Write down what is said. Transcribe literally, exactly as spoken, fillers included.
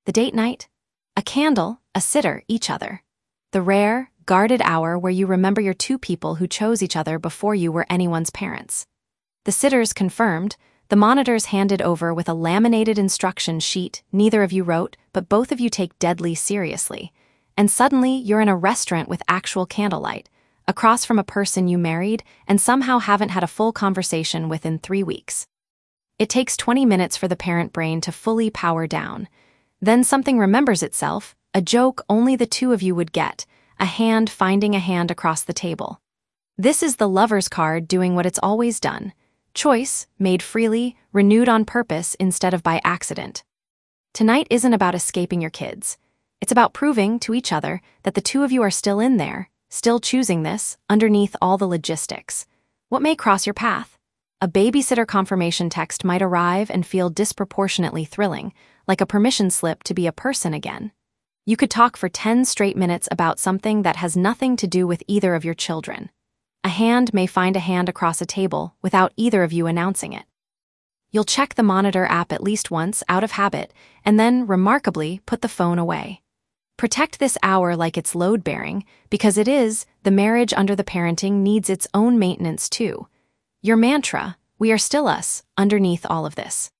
The date night? A candle, a sitter, each other. The rare, guarded hour where you remember your two people who chose each other before you were anyone's parents. The sitters confirmed, the monitors handed over with a laminated instruction sheet neither of you wrote, but both of you take deadly seriously. And suddenly, you're in a restaurant with actual candlelight, across from a person you married and somehow haven't had a full conversation within three weeks. It takes twenty minutes for the parent brain to fully power down. Then something remembers itself, a joke only the two of you would get, a hand finding a hand across the table. This is the lover's card doing what it's always done. Choice, made freely, renewed on purpose instead of by accident. Tonight isn't about escaping your kids. It's about proving to each other that the two of you are still in there, still choosing this, underneath all the logistics. What may cross your path? A babysitter confirmation text might arrive and feel disproportionately thrilling, like a permission slip to be a person again. You could talk for ten straight minutes about something that has nothing to do with either of your children. A hand may find a hand across a table without either of you announcing it. You'll check the monitor app at least once out of habit and then, remarkably, put the phone away. Protect this hour like it's load-bearing, because it is. The marriage under the parenting needs its own maintenance too. Your mantra, we are still us, underneath all of this.